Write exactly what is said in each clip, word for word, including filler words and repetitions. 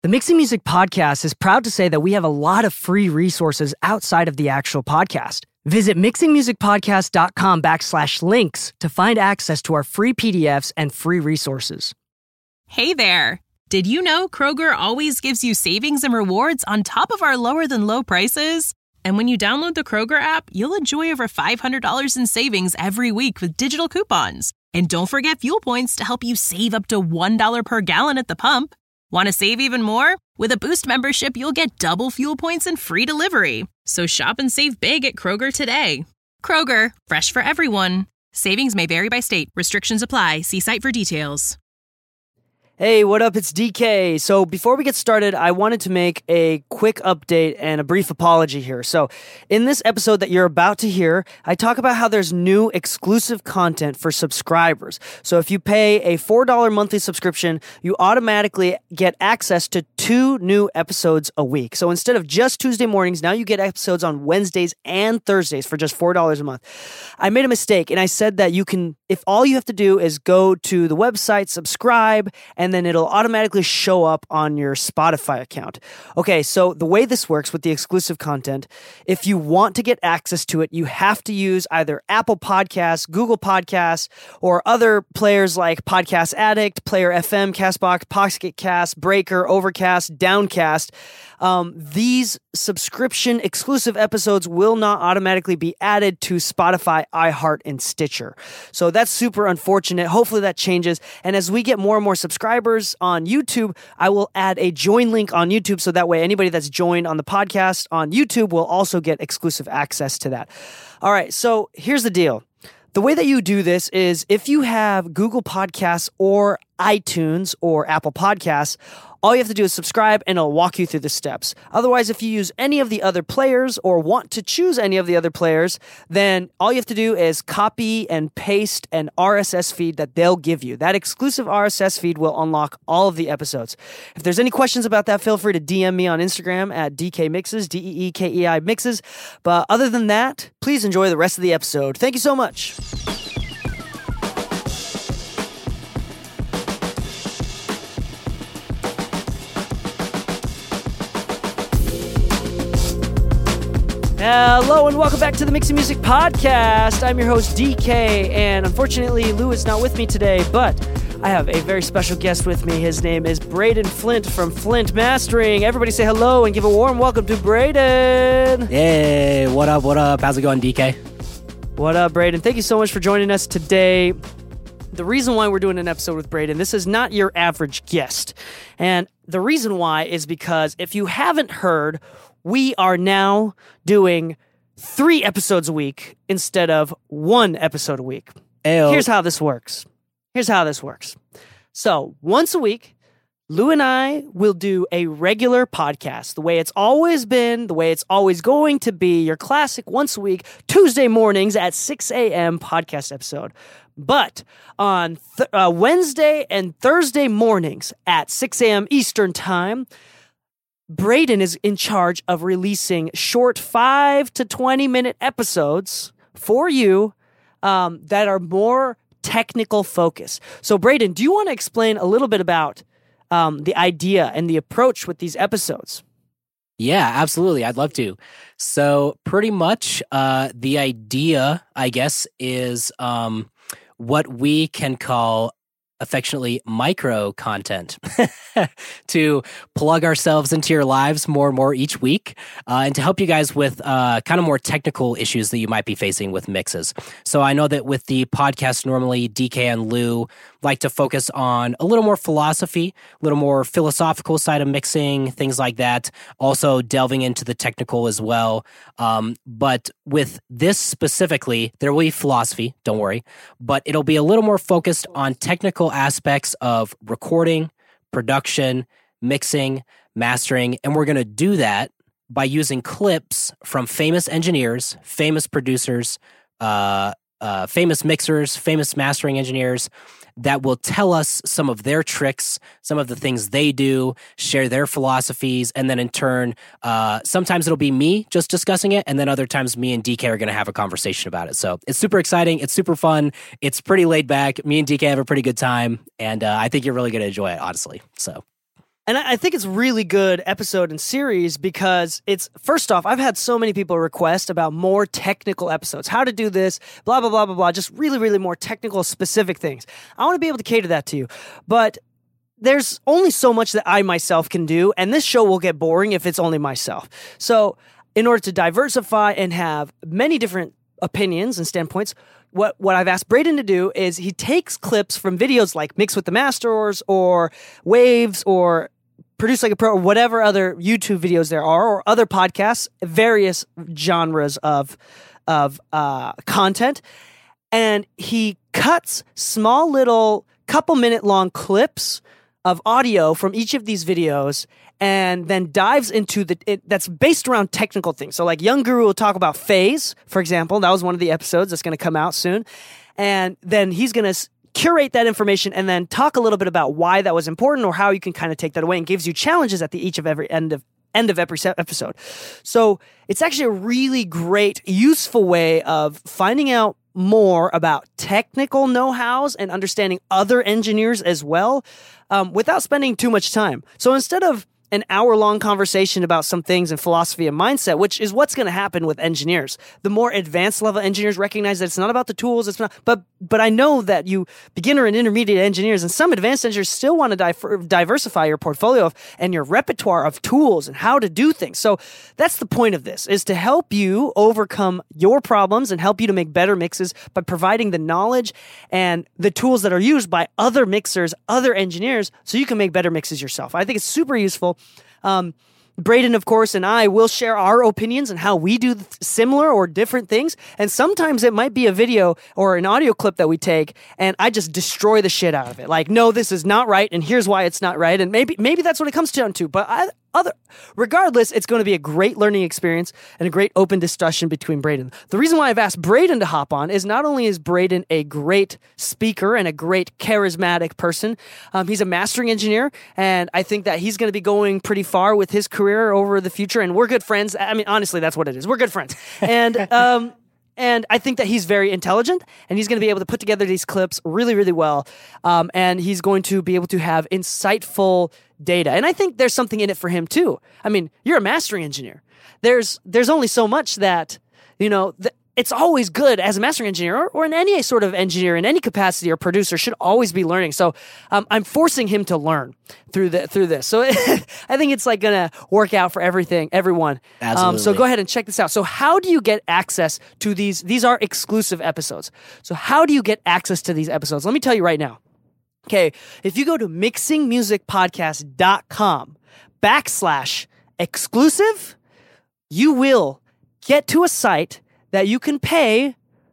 The Mixing Music Podcast is proud to say that we have a lot of free resources outside of the actual podcast. Visit mixingmusicpodcast.com backslash links to find access to our free P D Fs and free resources. Hey there! Did you know Kroger always gives you savings and rewards on top of our lower-than-low prices? And when you download the Kroger app, you'll enjoy over five hundred dollars in savings every week with digital coupons. And don't forget fuel points to help you save up to one dollar per gallon at the pump. Want to save even more? With a Boost membership, you'll get double fuel points and free delivery. So shop and save big at Kroger today. Kroger, fresh for everyone. Savings may vary by state. Restrictions apply. See site for details. Hey, what up? It's D K. So before we get started, I wanted to make a quick update and a brief apology here. So in this episode that you're about to hear, I talk about how there's new exclusive content for subscribers. So if you pay a four dollars monthly subscription, you automatically get access to two new episodes a week. So instead of just Tuesday mornings, now you get episodes on Wednesdays and Thursdays for just four dollars a month. I made a mistake and I said that you can, if all you have to do is go to the website, subscribe, and and then it'll automatically show up on your Spotify account. Okay, so the way this works with the exclusive content, if you want to get access to it, you have to use either Apple Podcasts, Google Podcasts, or other players like Podcast Addict, Player F M, CastBox, Pocket Cast, Breaker, Overcast, Downcast. Um, these subscription exclusive episodes will not automatically be added to Spotify, iHeart, and Stitcher. So that's super unfortunate. Hopefully that changes. And as we get more and more subscribers on YouTube, I will add a join link on YouTube so that way anybody that's joined on the podcast on YouTube will also get exclusive access to that. All right, so here's the deal. The way that you do this is if you have Google Podcasts or iTunes or Apple Podcasts, all you have to do is subscribe and it'll walk you through the steps. Otherwise, if you use any of the other players or want to choose any of the other players, then all you have to do is copy and paste an R S S feed that they'll give you. That exclusive R S S feed will unlock all of the episodes. If there's any questions about that, feel free to D M me on Instagram at D K Mixes, D E E K E I Mixes. But other than that, please enjoy the rest of the episode. Thank you so much. Hello and welcome back to the Mixing Music Podcast. I'm your host, D K, and unfortunately, Lou is not with me today, but I have a very special guest with me. His name is Braden Flint from Flint Mastering. Everybody say hello and give a warm welcome to Braden. Hey, what up, what up? How's it going, D K? What up, Braden? Thank you so much for joining us today. The reason why we're doing an episode with Braden, this is not your average guest. And the reason why is because if you haven't heard, we are now doing three episodes a week instead of one episode a week. Ayo. Here's how this works. Here's how this works. So once a week, Lou and I will do a regular podcast, the way it's always been, the way it's always going to be, your classic once a week, Tuesday mornings at six a.m. podcast episode. But on th- uh, Wednesday and Thursday mornings at six a.m. Eastern Time, Braden is in charge of releasing short five to twenty minute episodes for you um, that are more technical focus. So Braden, do you want to explain a little bit about um, the idea and the approach with these episodes? Yeah, absolutely. I'd love to. So pretty much uh, the idea, I guess, is um, what we can call affectionately micro content to plug ourselves into your lives more and more each week uh, and to help you guys with uh, kind of more technical issues that you might be facing with mixes. So I know that with the podcast, normally D K and Lou like to focus on a little more philosophy, a little more philosophical side of mixing, things like that. Also delving into the technical as well. Um, but with this specifically, there will be philosophy, don't worry, but it'll be a little more focused on technical aspects of recording, production, mixing, mastering, and we're going to do that by using clips from famous engineers, famous producers, uh, uh, famous mixers, famous mastering engineers that will tell us some of their tricks, some of the things they do, share their philosophies, and then in turn, uh, sometimes it'll be me just discussing it, and then other times me and D K are going to have a conversation about it. So it's super exciting. It's super fun. It's pretty laid back. Me and D K have a pretty good time, and uh, I think you're really going to enjoy it, honestly. So. And I think it's a really good episode and series because it's, first off, I've had so many people request about more technical episodes, how to do this, blah, blah, blah, blah, blah, just really, really more technical, specific things. I want to be able to cater that to you. But there's only so much that I myself can do, and this show will get boring if it's only myself. So in order to diversify and have many different opinions and standpoints, What what I've asked Braden to do is he takes clips from videos like Mix with the Masters or Waves or Produce Like a Pro or whatever other YouTube videos there are or other podcasts, various genres of of uh, content, and he cuts small little couple minute long clips of audio from each of these videos and then dives into the, it, that's based around technical things. So like Young Guru will talk about phase, for example. That was one of the episodes that's going to come out soon. And then he's going to curate that information and then talk a little bit about why that was important or how you can kind of take that away, and gives you challenges at the each of every end of end of every episode. So it's actually a really great, useful way of finding out more about technical know-hows and understanding other engineers as well, um, without spending too much time. So instead of an hour-long conversation about some things in philosophy and mindset, which is what's going to happen with engineers. The more advanced level engineers recognize that it's not about the tools, it's not, but but I know that you beginner and intermediate engineers and some advanced engineers still want to di- diversify your portfolio of, and your repertoire of tools and how to do things. So that's the point of this, is to help you overcome your problems and help you to make better mixes by providing the knowledge and the tools that are used by other mixers, other engineers, so you can make better mixes yourself. I think it's super useful. Um, Braden, of course, and I will share our opinions on how we do similar or different things. And sometimes it might be a video or an audio clip that we take, and I just destroy the shit out of it. Like, no, this is not right, and here's why it's not right. And maybe maybe that's what it comes down to. But I, other, regardless, it's going to be a great learning experience and a great open discussion between Braden. The reason why I've asked Braden to hop on is not only is Braden a great speaker and a great charismatic person, um, he's a mastering engineer, and I think that he's going to be going pretty far with his career over the future, and we're good friends. I mean, honestly, that's what it is. We're good friends. And um, and I think that he's very intelligent, and he's going to be able to put together these clips really, really well, um, and he's going to be able to have insightful data. And I think there's something in it for him too. I mean, you're a mastering engineer. There's there's only so much that, you know, th- it's always good as a mastering engineer or, or in any sort of engineer in any capacity or producer should always be learning. So um, I'm forcing him to learn through the through this. So I think it's like going to work out for everything, everyone. Absolutely. Um, so go ahead and check this out. So how do you get access to these? These are exclusive episodes. So how do you get access to these episodes? Let me tell you right now. Okay, if you go to mixing music podcast dot com backslash exclusive, you will get to a site that you can pay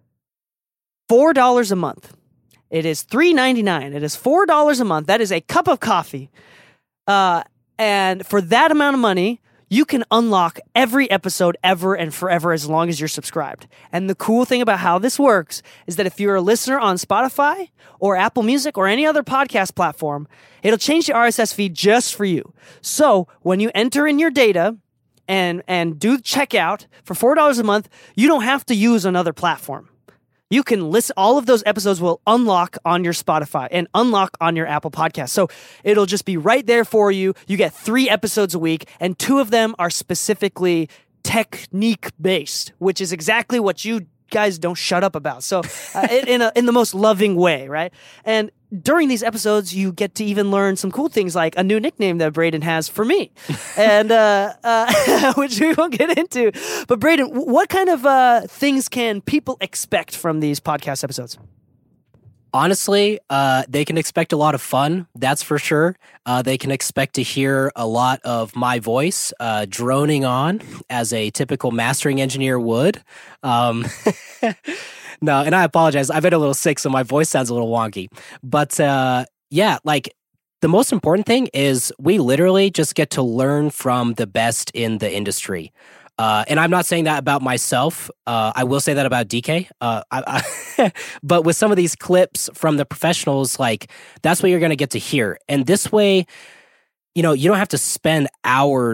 four dollars a month. It is three ninety-nine. It is four dollars a month. That is a cup of coffee. Uh, and for that amount of money, you can unlock every episode ever and forever as long as you're subscribed. And the cool thing about how this works is that if you're a listener on Spotify or Apple Music or any other podcast platform, it'll change the R S S feed just for you. So when you enter in your data and and do checkout for four dollars a month, you don't have to use another platform. You can listen, all of those episodes will unlock on your Spotify and unlock on your Apple Podcast. So it'll just be right there for you. You get three episodes a week, and two of them are specifically technique-based, which is exactly what you guys don't shut up about. So uh, in a, in the most loving way, right? And during these episodes, you get to even learn some cool things like a new nickname that Braden has for me, and uh, uh, which we won't get into. But Braden, what kind of uh, things can people expect from these podcast episodes? Honestly, uh, they can expect a lot of fun, that's for sure. Uh, they can expect to hear a lot of my voice uh, droning on as a typical mastering engineer would. Um, no, and I apologize. I've been a little sick, so my voice sounds a little wonky. But uh, yeah, like the most important thing is we literally just get to learn from the best in the industry. Uh, and I'm not saying that about myself. Uh, I will say that about D K. Uh, I, I but with some of these clips from the professionals, like that's what you're going to get to hear. And this way, you know, you don't have to spend hours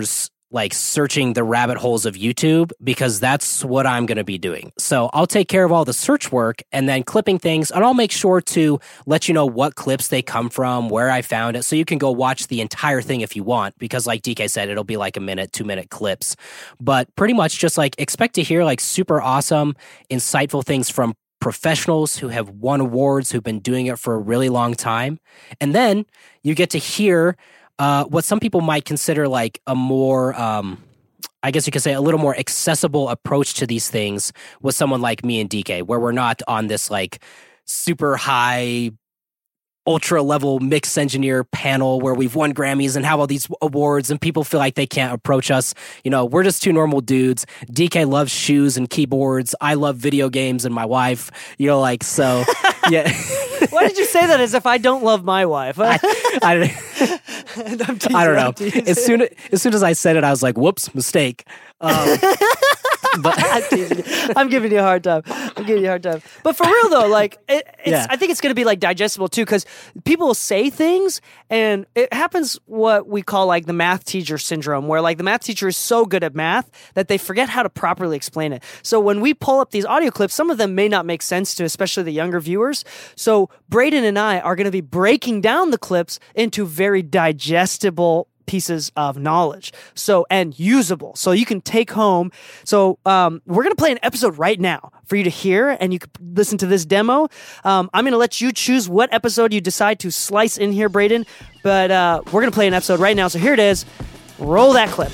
like searching the rabbit holes of YouTube, because that's what I'm going to be doing. So I'll take care of all the search work and then clipping things, and I'll make sure to let you know what clips they come from, where I found it, so you can go watch the entire thing if you want, because like D K said, it'll be like a minute, two minute clips. But pretty much just like expect to hear like super awesome, insightful things from professionals who have won awards, who've been doing it for a really long time. And then you get to hear Uh, what some people might consider like a more, um, I guess you could say, a little more accessible approach to these things with someone like me and D K, where we're not on this like super high, ultra level mix engineer panel where we've won Grammys and have all these awards and people feel like they can't approach us. You know, we're just two normal dudes. D K loves shoes and keyboards. I love video games and my wife, you know, like, so, yeah. Why did you say that as if I don't love my wife? I, I, I'm teasing, I don't I'm know. teasing. As soon as soon as I said it, I was like, "Whoops, mistake." Um, but I'm, teasing you. I'm giving you a hard time. I'm giving you a hard time. But for real though, like, it, it's, Yeah. I think it's going to be like digestible too, because people will say things, and it happens what we call like the math teacher syndrome, where like the math teacher is so good at math that they forget how to properly explain it. So when we pull up these audio clips, some of them may not make sense to especially the younger viewers. So Braden and I are going to be breaking down the clips into very digestible pieces of knowledge, so and usable, so you can take home. So um, we're gonna play an episode right now for you to hear, and you can listen to this demo. Um, I'm gonna let you choose what episode you decide to slice in here, Braden. But uh, we're gonna play an episode right now. So here it is. Roll that clip.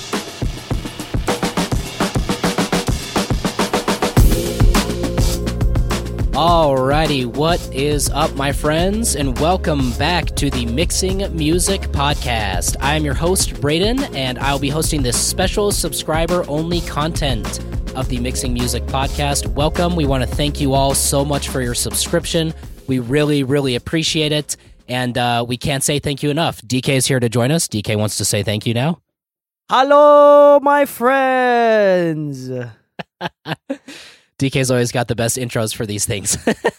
Alrighty, what is up, my friends, and welcome back to the Mixing Music Podcast. I am your host, Braden, and I'll be hosting this special subscriber-only content of the Mixing Music Podcast. Welcome. We want to thank you all so much for your subscription. We really, really appreciate it, and uh, we can't say thank you enough. D K is here to join us. D K wants to say thank you now. Hello, my friends. D K's always got the best intros for these things.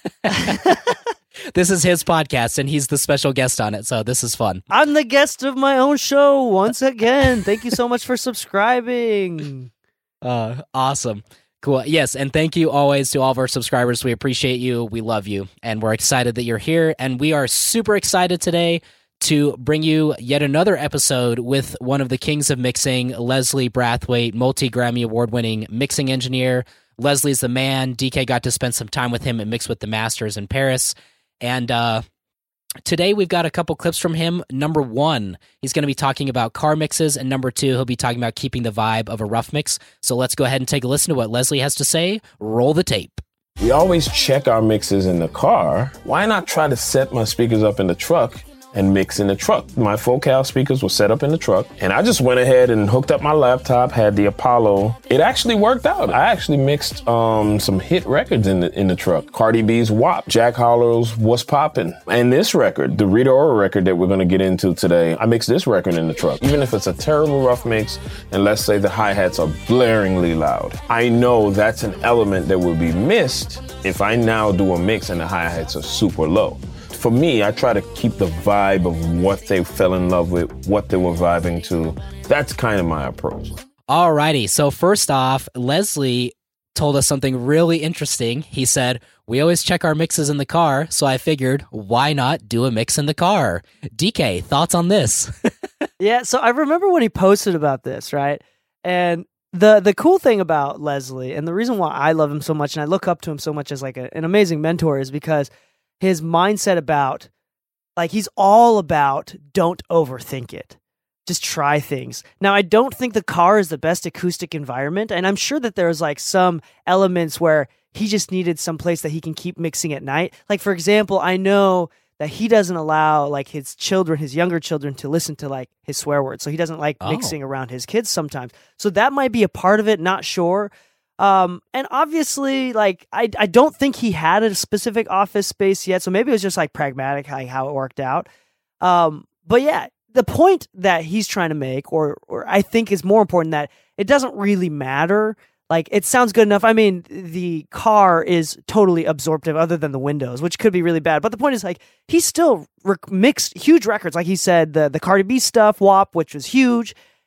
This is his podcast, and he's the special guest on it, so this is fun. I'm the guest of my own show once again. Thank you so much for subscribing. Uh, awesome. Cool. Yes, and thank you always to all of our subscribers. We appreciate you. We love you, and we're excited that you're here, and we are super excited today to bring you yet another episode with one of the kings of mixing, Leslie Brathwaite, multi-Grammy award-winning mixing engineer. Leslie's the man. D K got to spend some time with him and mix with the masters in Paris. And uh, today we've got a couple clips from him. Number one, he's going to be talking about car mixes. And number two, he'll be talking about keeping the vibe of a rough mix. So let's go ahead and take a listen to what Leslie has to say. Roll the tape. We always check our mixes in the car. Why not try to set my speakers up in the truck and mix in the truck? My Focal speakers were set up in the truck, and I just went ahead and hooked up my laptop, had the Apollo. It actually worked out. I actually mixed um, some hit records in the in the truck. Cardi B's W A P, Jack Harlow's What's Poppin', and this record, the Rita Ora record that we're going to get into today, I mixed this record in the truck. Even if it's a terrible rough mix, and let's say the hi-hats are blaringly loud, I know that's an element that will be missed if I now do a mix and the hi-hats are super low. For me, I try to keep the vibe of what they fell in love with, what they were vibing to. That's kind of my approach. Alrighty, so first off, Leslie told us something really interesting. He said, we always check our mixes in the car, so I figured, why not do a mix in the car? D K, thoughts on this? Yeah, so I remember when he posted about this, right? And the the cool thing about Leslie, and the reason why I love him so much and I look up to him so much as like a, an amazing mentor, is because his mindset about, like, he's all about don't overthink it. Just try things. Now, I don't think the car is the best acoustic environment, and I'm sure that there's like some elements where he just needed some place that he can keep mixing at night. Like, for example, I know that he doesn't allow like his children, his younger children, to listen to like his swear words. So he doesn't like Oh. mixing around his kids sometimes. So that might be a part of it, not sure. Um, and obviously, like, I, I don't think he had a specific office space yet, so maybe it was just, like, pragmatic, like, how it worked out. Um, but, yeah, the point that he's trying to make, or or I think is more important, that it doesn't really matter. Like, it sounds good enough. I mean, the car is totally absorptive other than the windows, which could be really bad. But the point is, like, he still rec- mixed huge records. Like he said, the, the Cardi B stuff, W A P, which was huge.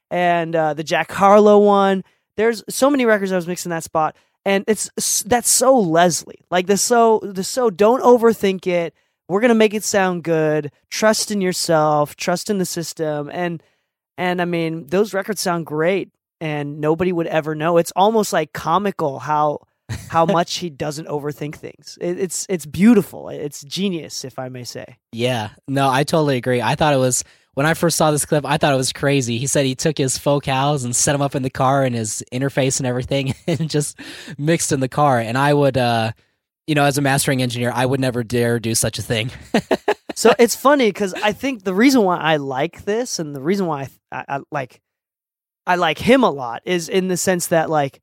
and uh, the Jack Harlow one. There's so many records I was mixing that spot, and it's that's so Leslie. Like the so the so don't overthink it. We're gonna make it sound good. Trust in yourself. Trust in the system. And and I mean, those records sound great, and nobody would ever know. It's almost like comical how how much he doesn't overthink things. It, it's it's beautiful. It's genius, if I may say. Yeah, no, I totally agree. I thought it was, when I first saw this clip, I thought it was crazy. He said he took his vocals and set them up in the car and his interface and everything and just mixed in the car. And I would, uh, you know, as a mastering engineer, I would never dare do such a thing. So it's funny because I think the reason why I like this and the reason why I, I, I like I like him a lot is in the sense that, like,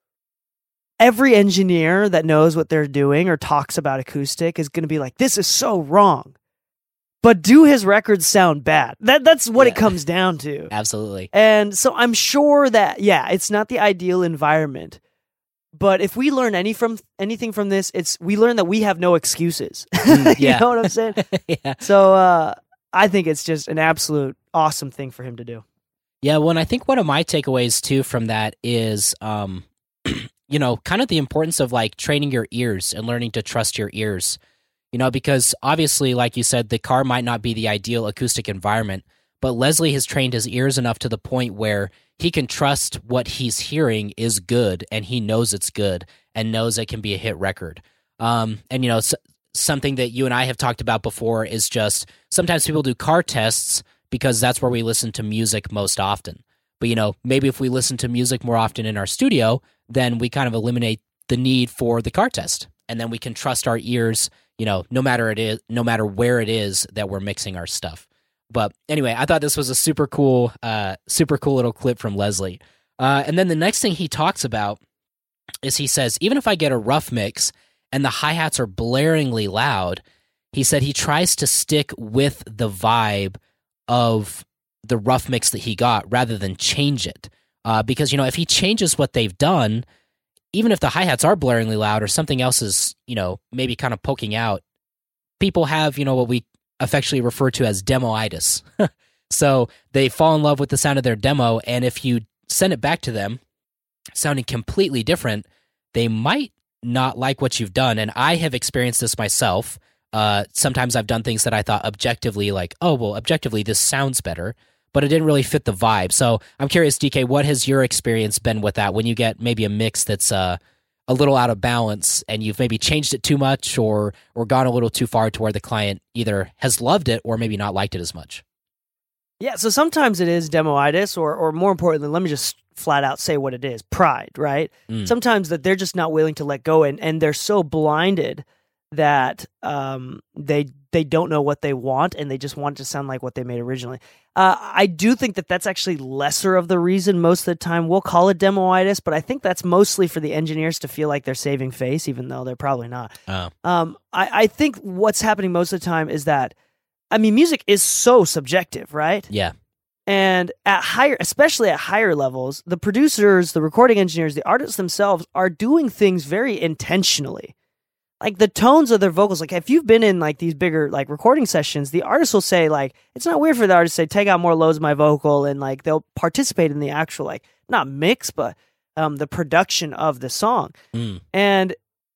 every engineer that knows what they're doing or talks about acoustic is going to be like, this is so wrong. But do his records sound bad? That That's what Yeah. it comes down to. Absolutely. And so I'm sure that, yeah, it's not the ideal environment. But if we learn any from anything from this, it's we learn that we have no excuses. Mm, you yeah. know what I'm saying? Yeah. So uh, I think it's just an absolute awesome thing for him to do. Yeah, well, and I think one of my takeaways too from that is, um, you know, kind of the importance of like training your ears and learning to trust your ears. You know, because obviously, like you said, the car might not be the ideal acoustic environment, but Leslie has trained his ears enough to the point where he can trust what he's hearing is good, and he knows it's good and knows it can be a hit record. Um, and, you know, s- something that you and I have talked about before is just sometimes people do car tests because that's where we listen to music most often. But, you know, maybe if we listen to music more often in our studio, then we kind of eliminate the need for the car test. And then we can trust our ears, you know, no matter it is, no matter where it is that we're mixing our stuff. But anyway, I thought this was a super cool, uh, super cool little clip from Leslie. Uh, and then the next thing he talks about is he says, even if I get a rough mix and the hi-hats are blaringly loud, he said he tries to stick with the vibe of the rough mix that he got rather than change it. Uh, because, you know, if he changes what they've done, even if the hi-hats are blaringly loud or something else is, you know, maybe kind of poking out, people have, you know, what we affectionately refer to as demoitis. So they fall in love with the sound of their demo, and if you send it back to them sounding completely different, they might not like what you've done. And I have experienced this myself. Uh, sometimes I've done things that I thought objectively, like, oh, well, objectively, this sounds better, but it didn't really fit the vibe. So I'm curious, D K, what has your experience been with that when you get maybe a mix that's uh, a little out of balance and you've maybe changed it too much or or gone a little too far to where the client either has loved it or maybe not liked it as much? Yeah, so sometimes it is demoitis, or or more importantly, let me just flat out say what it is, pride, right? Mm. Sometimes that they're just not willing to let go, and, and they're so blinded that um, they they don't know what they want, and they just want it to sound like what they made originally. Uh, I do think that that's actually lesser of the reason most of the time. We'll call it demoitis, but I think that's mostly for the engineers to feel like they're saving face, even though they're probably not. Oh. Um, I, I think what's happening most of the time is that, I mean, music is so subjective, right? Yeah. And at higher, especially at higher levels, the producers, the recording engineers, the artists themselves are doing things very intentionally. Like the tones of their vocals, like if you've been in like these bigger like recording sessions, the artist will say like, it's not weird for the artist to say, take out more lows of my vocal, and like they'll participate in the actual like, not mix, but um, the production of the song. Mm. And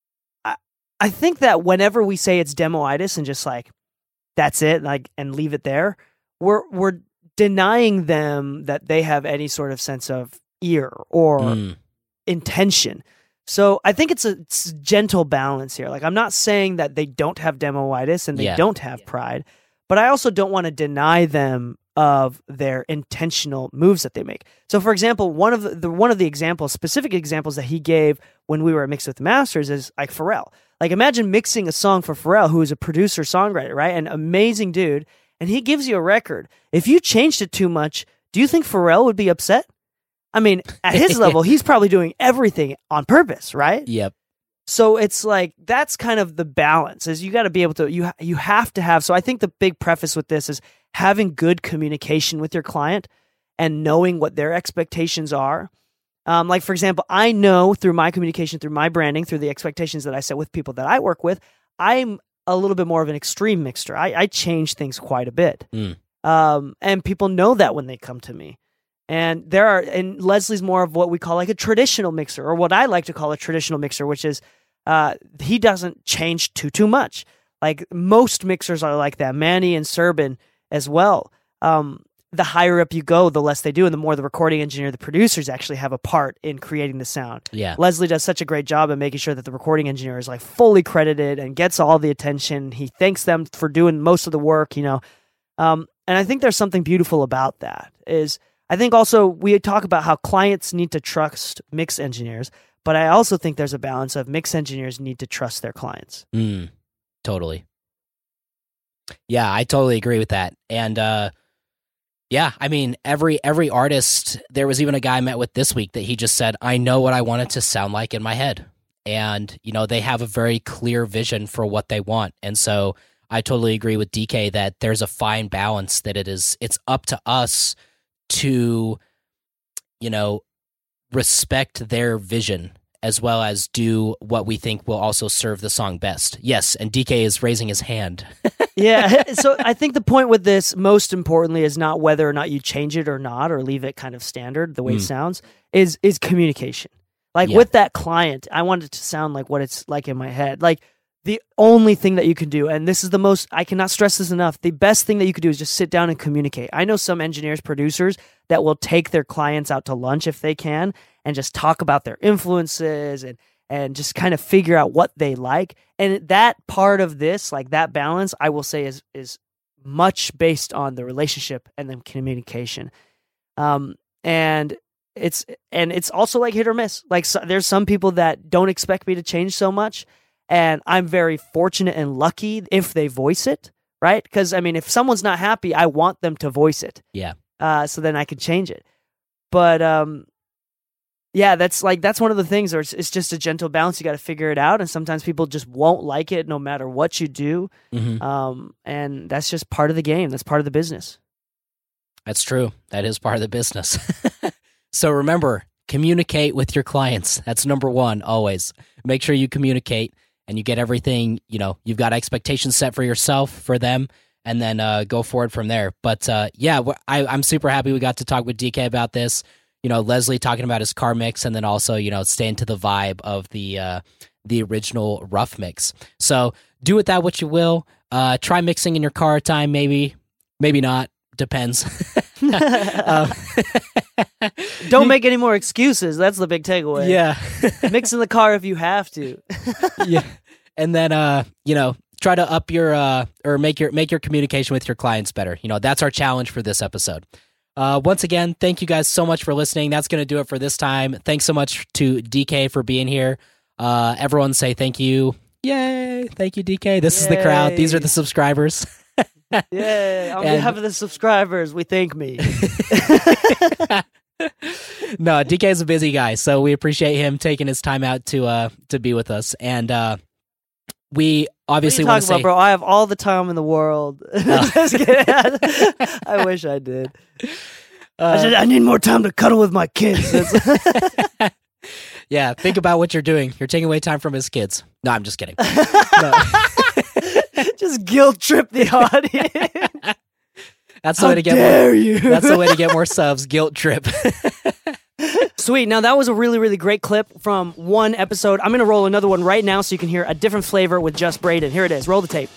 I, I think that whenever we say it's demoitis and just like, that's it, like, and leave it there, we're, we're denying them that they have any sort of sense of ear or Mm. intention. So I think it's a, it's a gentle balance here. Like, I'm not saying that they don't have demoitis and they Yeah. don't have pride, but I also don't want to deny them of their intentional moves that they make. So, for example, one of the, the one of the examples, specific examples that he gave when we were at Mix with Masters is like Pharrell. Like, imagine mixing a song for Pharrell, who is a producer songwriter, right? An amazing dude, and he gives you a record. If you changed it too much, do you think Pharrell would be upset? I mean, at his level, he's probably doing everything on purpose, right? Yep. So it's like, that's kind of the balance, is you got to be able to, you ha- you have to have, so I think the big preface with this is having good communication with your client and knowing what their expectations are. Um, like, for example, I know through my communication, through my branding, through the expectations that I set with people that I work with, I'm a little bit more of an extreme mixer. I, I change things quite a bit. Mm. Um, and people know that when they come to me. And there are, and Leslie's more of what we call like a traditional mixer, or what I like to call a traditional mixer, which is uh, he doesn't change too, too much. Like most mixers are like that, Manny and Serban as well. Um, the higher up you go, the less they do, and the more the recording engineer, the producers actually have a part in creating the sound. Yeah. Leslie does such a great job at making sure that the recording engineer is like fully credited and gets all the attention. He thanks them for doing most of the work, you know. Um, and I think there's something beautiful about that. Is I think also we talk about how clients need to trust mix engineers, but I also think there's a balance of mix engineers need to trust their clients. Mm, totally. Yeah, I totally agree with that. And uh, yeah, I mean, every every artist, there was even a guy I met with this week that he just said, I know what I want it to sound like in my head. And, you know, they have a very clear vision for what they want. And so I totally agree with D K that there's a fine balance, that it is, it's up to us to, you know, respect their vision as well as do what we think will also serve the song best. Yes, and D K is raising his hand. Yeah, so I think the point with this, most importantly, is not whether or not you change it or not, or leave it kind of standard, the way Mm. it sounds, is is communication. Like Yeah. with that client, I want it to sound like what it's like in my head. Like the only thing that you can do, and this is the most, I cannot stress this enough, the best thing that you could do is just sit down and communicate. I know some engineers, producers that will take their clients out to lunch if they can and just talk about their influences and and just kind of figure out what they like. And that part of this, like that balance, I will say is is much based on the relationship and the communication. Um, and it's and it's also like hit or miss. Like so, there's some people that don't expect me to change so much, and I'm very fortunate and lucky if they voice it, right? Because I mean, if someone's not happy, I want them to voice it. Yeah. Uh, so then I can change it. But um, yeah, that's like that's one of the things. Or it's, it's just a gentle balance. You got to figure it out, and sometimes people just won't like it, no matter what you do. Mm-hmm. Um, and that's just part of the game. That's part of the business. That's true. That is part of the business. So remember, communicate with your clients. That's number one, always. Make sure you communicate and you get everything, you know, you've got expectations set for yourself, for them, and then uh, go forward from there. But uh, yeah, I, I'm super happy we got to talk with D K about this. You know, Leslie talking about his car mix, and then also, you know, staying to the vibe of the uh, the original rough mix. So do with that what you will. Uh, try mixing in your car time, maybe, maybe not. Depends. um, Don't make any more excuses. That's the big takeaway. Yeah. Mix in the car if you have to. Yeah. And then, uh, you know, try to up your, uh, or make your, make your communication with your clients better. You know, that's our challenge for this episode. Uh, once again, thank you guys so much for listening. That's going to do it for this time. Thanks so much to D K for being here. Uh, everyone say thank you. Yay. Thank you, D K. This Yay. Is the crowd. These are the subscribers. Yeah, on and, behalf of the subscribers, we thank me. No, D K is a busy guy, so we appreciate him taking his time out to uh to be with us. And uh we obviously want to say, about, bro, I have all the time in the world. Uh, Just kidding. I wish I did. Uh, I, should, I need more time to cuddle with my kids. Yeah, think about what you're doing. You're taking away time from his kids. No, I'm just kidding. No. Just guilt trip the audience. That's the How way to get dare more. You. That's the way to get more subs. Guilt trip. Sweet. Now that was a really, really great clip from one episode. I'm gonna roll another one right now so you can hear a different flavor with just Braden. Here it is. Roll the tape.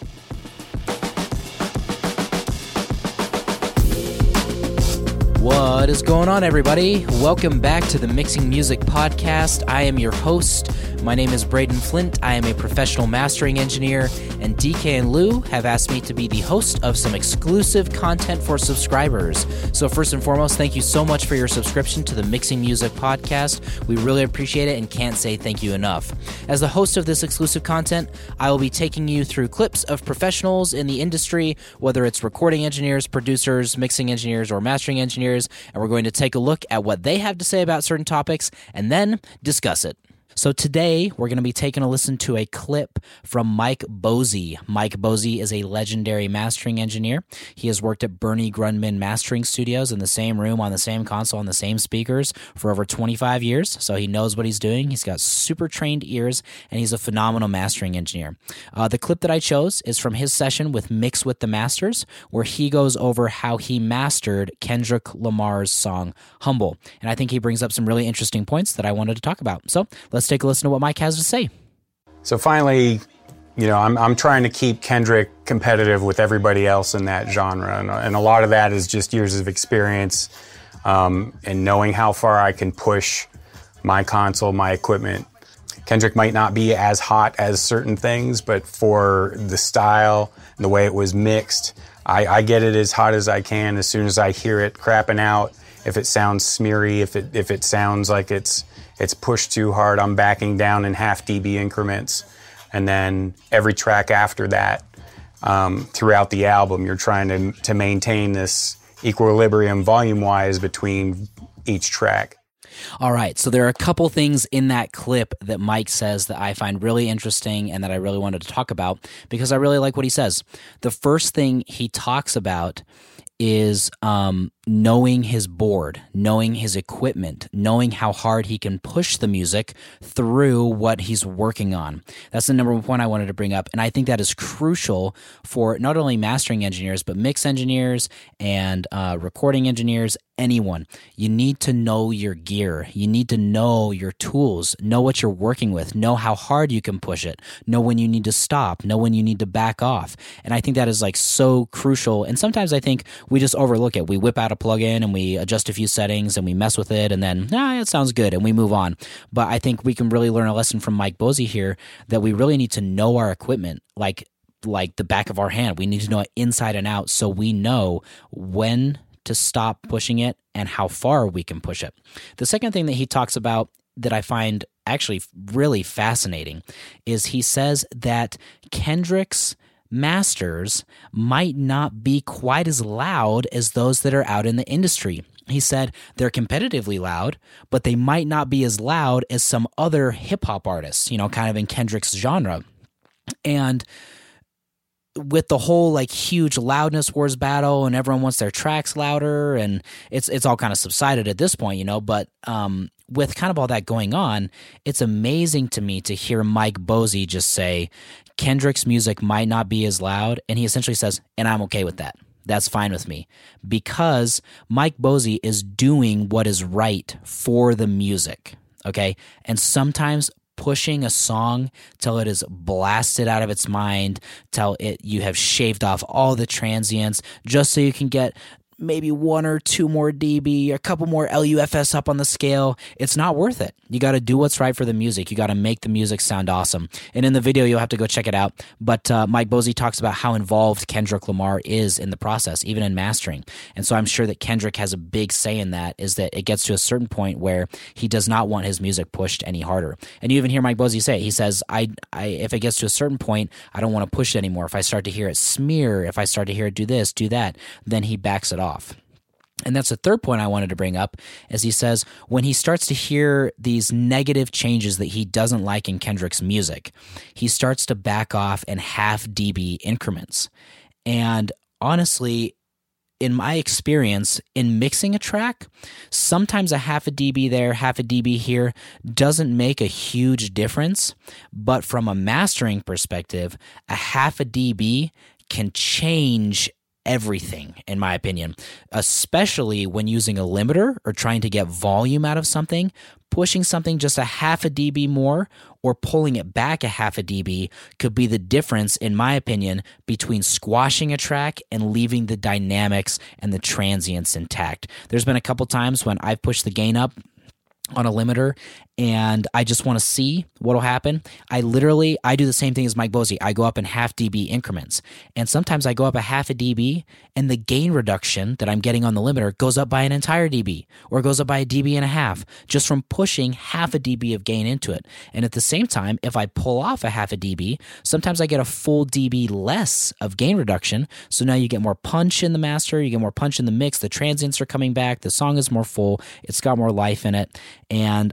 What is going on, everybody? Welcome back to the Mixing Music Podcast. I am your host. My name is Braden Flint. I am a professional mastering engineer, and D K and Lou have asked me to be the host of some exclusive content for subscribers. So first and foremost, thank you so much for your subscription to the Mixing Music Podcast. We really appreciate it and can't say thank you enough. As the host of this exclusive content, I will be taking you through clips of professionals in the industry, whether it's recording engineers, producers, mixing engineers, or mastering engineers, and we're going to take a look at what they have to say about certain topics and then discuss it. So today we're going to be taking a listen to a clip from Mike Bosey. Mike Bosey is a legendary mastering engineer. He has worked at Bernie Grundman Mastering Studios in the same room, on the same console, on the same speakers for over twenty-five years. So he knows what he's doing. He's got super trained ears, and he's a phenomenal mastering engineer. Uh, the clip that I chose is from his session with Mix with the Masters, where he goes over how he mastered Kendrick Lamar's song Humble. And I think he brings up some really interesting points that I wanted to talk about. So let's take a listen to what Mike has to say. So finally, you know, I'm I'm trying to keep Kendrick competitive with everybody else in that genre, and, and a lot of that is just years of experience um, and knowing how far I can push my console, my equipment. Kendrick might not be as hot as certain things, but for the style and the way it was mixed, I, I get it as hot as I can as soon as I hear it crapping out. If it sounds smeary, if it if it sounds like it's it's pushed too hard, I'm backing down in half dB increments. And then every track after that, um, throughout the album, you're trying to, to maintain this equilibrium volume-wise between each track. All right, so there are a couple things in that clip that Mike says that I find really interesting and that I really wanted to talk about because I really like what he says. The first thing he talks about is um, knowing his board, knowing his equipment, knowing how hard he can push the music through what he's working on. That's the number one point I wanted to bring up, and I think that is crucial for not only mastering engineers, but mix engineers and uh, recording engineers, anyone. You need to know your gear. You need to know your tools, know what you're working with, know how hard you can push it, know when you need to stop, know when you need to back off. And I think that is like so crucial, and sometimes I think we just overlook it. We whip out a plugin and we adjust a few settings and we mess with it and then, ah, it sounds good, and we move on. But I think we can really learn a lesson from Mike Bosey here that we really need to know our equipment like like the back of our hand. We need to know it inside and out so we know when to stop pushing it and how far we can push it. The second thing that he talks about that I find actually really fascinating is he says that Kendrick's masters might not be quite as loud as those that are out in the industry. He said they're competitively loud, but they might not be as loud as some other hip-hop artists, you know, kind of in Kendrick's genre. And with the whole like huge loudness wars battle and everyone wants their tracks louder and it's it's all kind of subsided at this point, you know, but um, with kind of all that going on, it's amazing to me to hear Mike Bosey just say Kendrick's music might not be as loud, and he essentially says, and I'm okay with that. That's fine with me, because Mike Bosey is doing what is right for the music, okay? And sometimes pushing a song till it is blasted out of its mind, till it you have shaved off all the transients just so you can get maybe one or two more dB, a couple more L U F S up on the scale, it's not worth it. You got to do what's right for the music. You got to make the music sound awesome. And in the video, you'll have to go check it out. But uh, Mike Bosey talks about how involved Kendrick Lamar is in the process, even in mastering. And so I'm sure that Kendrick has a big say in that, is that it gets to a certain point where he does not want his music pushed any harder. And you even hear Mike Bosey say, he says, I, I, if it gets to a certain point, I don't want to push it anymore. If I start to hear it smear, if I start to hear it do this, do that, then he backs it off. And that's the third point I wanted to bring up, as he says, when he starts to hear these negative changes that he doesn't like in Kendrick's music, he starts to back off in half dB increments. And honestly, in my experience, in mixing a track, sometimes a half a dB there, half a dB here doesn't make a huge difference. But from a mastering perspective, a half a dB can change everything, in my opinion, especially when using a limiter or trying to get volume out of something. Pushing something just a half a dB more or pulling it back a half a dB could be the difference, in my opinion, between squashing a track and leaving the dynamics and the transients intact. There's been a couple times when I've pushed the gain up on a limiter and I just want to see what'll happen. I literally, I do the same thing as Mike Bosey. I go up in half dB increments. And sometimes I go up a half a dB and the gain reduction that I'm getting on the limiter goes up by an entire dB or goes up by a dB and a half just from pushing half a dB of gain into it. And at the same time, if I pull off a half a dB, sometimes I get a full dB less of gain reduction. So now you get more punch in the master, you get more punch in the mix, the transients are coming back, the song is more full, it's got more life in it. And I just think it's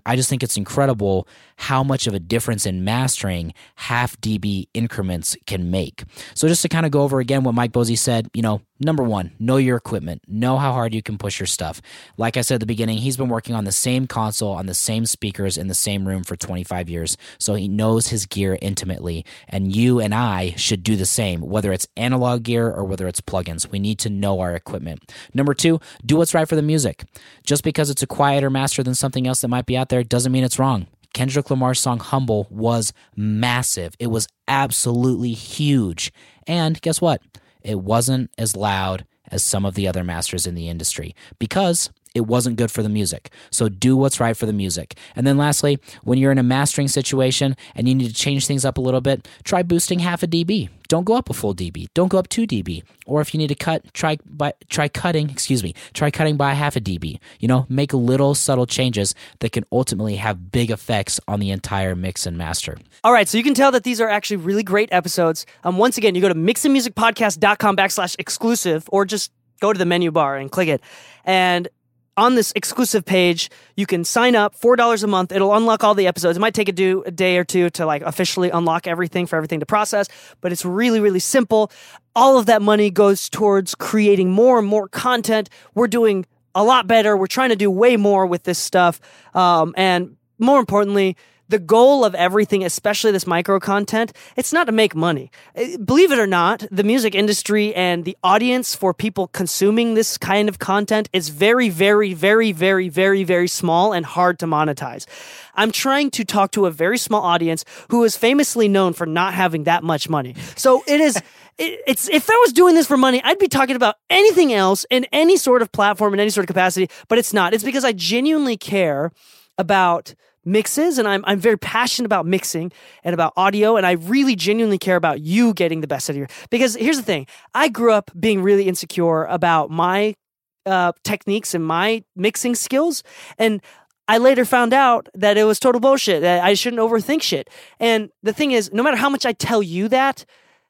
it's incredible how much of a difference in mastering half dB increments can make. So just to kind of go over again what Mike Bosey said, you know, number one, know your equipment. Know how hard you can push your stuff. Like I said at the beginning, he's been working on the same console, on the same speakers in the same room for twenty-five years, so he knows his gear intimately. And you and I should do the same, whether it's analog gear or whether it's plugins. We need to know our equipment. Number two, do what's right for the music. Just because it's a quieter master than something else that might be out there doesn't mean it's wrong. Kendrick Lamar's song Humble was massive. It was absolutely huge. And guess what? It wasn't as loud as some of the other masters in the industry because it wasn't good for the music. So do what's right for the music. And then lastly, when you're in a mastering situation and you need to change things up a little bit, try boosting half a dB. Don't go up a full dB. Don't go up two dB. Or if you need to cut, try by try cutting, excuse me, try cutting by half a dB. You know, make little subtle changes that can ultimately have big effects on the entire mix and master. All right, so you can tell that these are actually really great episodes. Um, once again, you go to mixandmusicpodcast.com backslash exclusive, or just go to the menu bar and click it. And on this exclusive page, you can sign up, four dollars a month. It'll unlock all the episodes. It might take a, do, a day or two to like officially unlock everything for everything to process, but it's really, really simple. All of that money goes towards creating more and more content. We're doing a lot better. We're trying to do way more with this stuff. Um, and more importantly, the goal of everything, especially this micro content, it's not to make money. Believe it or not, the music industry and the audience for people consuming this kind of content is very, very, very, very, very, very small and hard to monetize. I'm trying to talk to a very small audience who is famously known for not having that much money. So it is... It, it's if I was doing this for money, I'd be talking about anything else in any sort of platform, in any sort of capacity, but it's not. It's because I genuinely care about mixes, and I'm I'm very passionate about mixing and about audio, and I really genuinely care about you getting the best out of your... Because here's the thing, I grew up being really insecure about my uh, techniques and my mixing skills, and I later found out that it was total bullshit, that I shouldn't overthink shit. And the thing is, no matter how much I tell you that,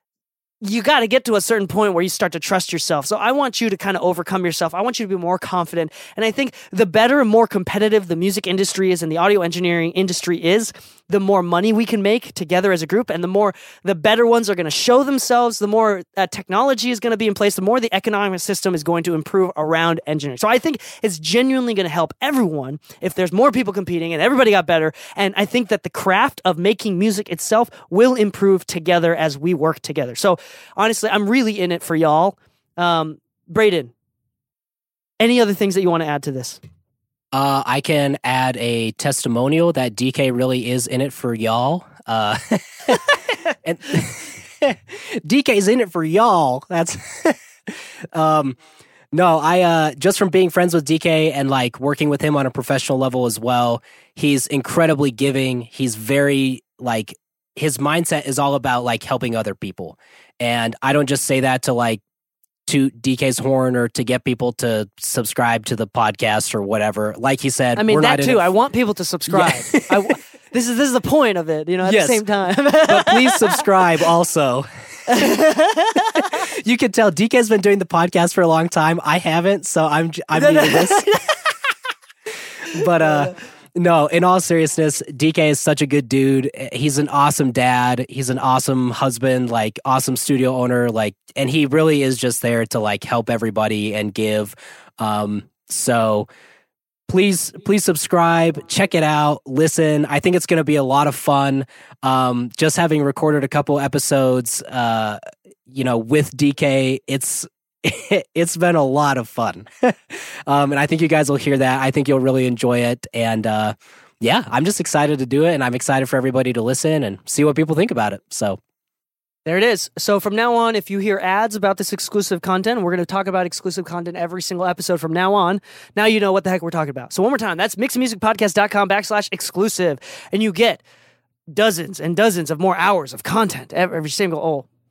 you got to get to a certain point where you start to trust yourself. So I want you to kind of overcome yourself. I want you to be more confident. And I think the better and more competitive the music industry is and the audio engineering industry is, the more money we can make together as a group, and the more the better ones are going to show themselves, the more uh, technology is going to be in place, the more the economic system is going to improve around engineering. So I think it's genuinely going to help everyone if there's more people competing and everybody got better. And I think that the craft of making music itself will improve together as we work together. So honestly, I'm really in it for y'all. Um, Braden, any other things that you want to add to this? Uh, I can add a testimonial that D K really is in it for y'all. Uh, and D K's in it for y'all. That's um, no, I uh, just from being friends with D K and like working with him on a professional level as well. He's incredibly giving. He's very like his mindset is all about like helping other people, and I don't just say that to like to D K's horn or to get people to subscribe to the podcast or whatever. Like he said, I mean, we're that not too. in it. I want people to subscribe. Yeah. I w- this is this is the point of it, you know, at yes. the same time. But please subscribe also. You can tell D K's been doing the podcast for a long time. I haven't, so I'm I'm new to this. But uh no, in all seriousness, D K is such a good dude. He's an awesome dad. He's an awesome husband, like awesome studio owner, like, and he really is just there to like help everybody and give. Um, so please, please subscribe, check it out, listen. I think it's going to be a lot of fun. Um, just having recorded a couple episodes, uh, you know, with D K, it's, it's been a lot of fun. um, and I think you guys will hear that. I think you'll really enjoy it. And uh, yeah, I'm just excited to do it. And I'm excited for everybody to listen and see what people think about it. So there it is. So from now on, if you hear ads about this exclusive content, we're going to talk about exclusive content every single episode from now on. Now you know what the heck we're talking about. So one more time, that's mixandmusicpodcast.com backslash exclusive. And you get dozens and dozens of more hours of content every, every single, oh,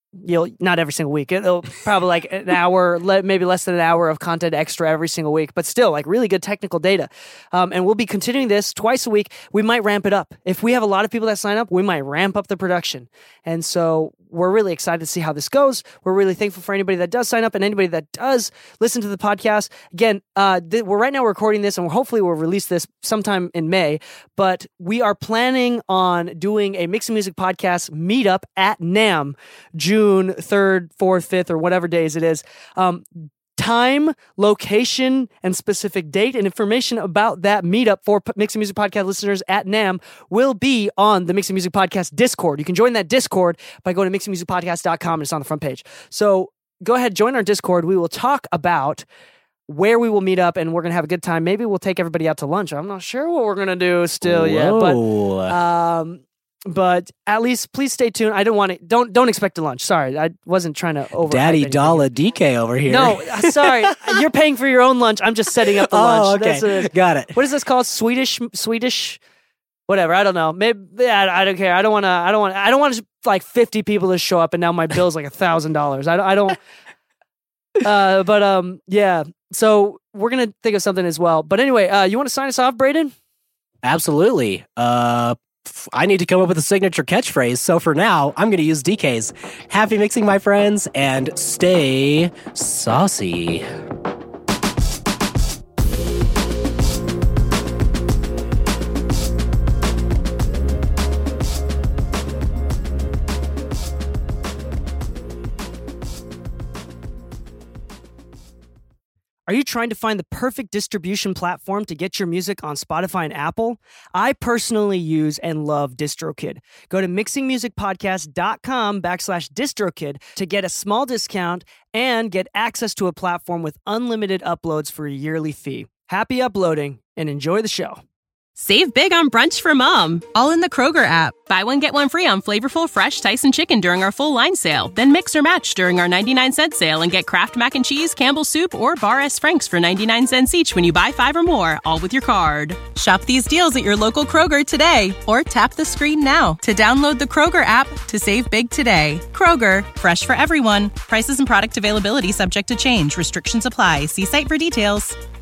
you'll not every single week. It'll probably like an hour, le- maybe less than an hour of content extra every single week, but still like really good technical data. Um, and we'll be continuing this twice a week. We might ramp it up. If we have a lot of people that sign up, we might ramp up the production. And so we're really excited to see how this goes. We're really thankful for anybody that does sign up and anybody that does listen to the podcast. Again, uh, th- we're right now recording this, and we're, hopefully we'll release this sometime in May. But we are planning on doing a Mixing Music Podcast meetup at NAMM, June third, fourth, fifth, or whatever days it is. Um, Time, location, and specific date and information about that meetup for P- Mixing Music Podcast listeners at NAMM will be on the Mixing Music Podcast Discord. You can join that Discord by going to mixing music podcast dot com, and it's on the front page. So go ahead, join our Discord. We will talk about where we will meet up, and we're going to have a good time. Maybe we'll take everybody out to lunch. I'm not sure what we're going to do still yet, but um, but at least please stay tuned. I don't want to, don't don't expect a lunch. Sorry, I wasn't trying to over. Daddy Dollar D K over here. No, sorry, you're paying for your own lunch. I'm just setting up the oh, lunch. okay, That's what it is. Got it. What is this called? Swedish, Swedish, whatever. I don't know. Maybe yeah, I don't care. I don't want to. I don't want. I don't want like fifty people to show up, and now my bill's like a thousand dollars. I don't. I don't. Uh, but um, yeah. So we're gonna think of something as well. But anyway, uh, you want to sign us off, Braden? Absolutely. Uh. I need to come up with a signature catchphrase, so for now, I'm going to use D K's. Happy mixing, my friends, and stay saucy. Are you trying to find the perfect distribution platform to get your music on Spotify and Apple? I personally use and love DistroKid. Go to mixing music podcast dot com backslash DistroKid to get a small discount and get access to a platform with unlimited uploads for a yearly fee. Happy uploading and enjoy the show. Save big on brunch for mom, all in the Kroger app. Buy one, get one free on flavorful, fresh Tyson chicken during our full line sale. Then mix or match during our ninety-nine cent sale and get Kraft Mac and Cheese, Campbell's Soup, or Bar S. Frank's for ninety-nine cents each when you buy five or more, all with your card. Shop these deals at your local Kroger today, or tap the screen now to download the Kroger app to save big today. Kroger, fresh for everyone. Prices and product availability subject to change. Restrictions apply. See site for details.